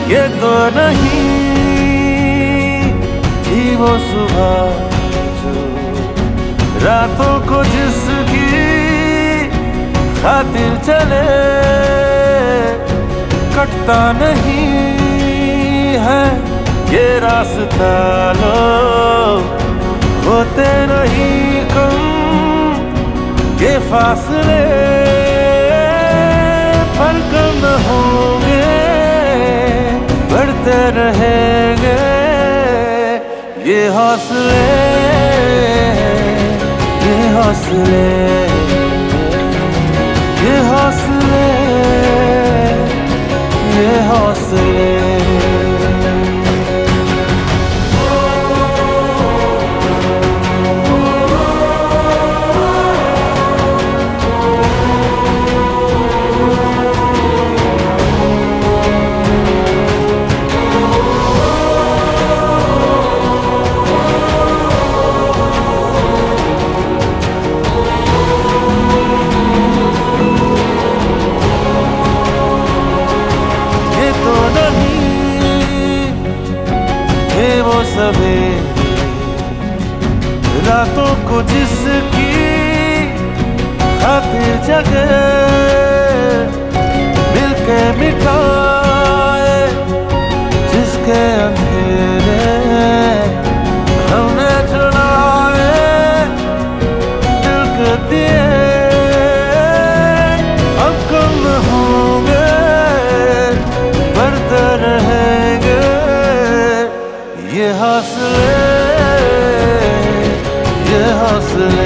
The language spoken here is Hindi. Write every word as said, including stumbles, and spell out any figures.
ये तो नहीं थी वो सुबह जो रातों को जिसकी खातिर चले, कटता नहीं है ये रास्ता, लो होते नहीं कम ये फासले, पर कम होंगे बढ़ते रहेंगे ये हौसले, ये हौसले, ये हौसले, ये हौसले। वो सवेरे रातों को जिसकी खातिर जगे, मिलके मिटाए जिसके अंधेरे हमने चुराए, दिल के दिए अब कम होंगे बढ़ते रहेंगे ये हौसले, ये हौसले।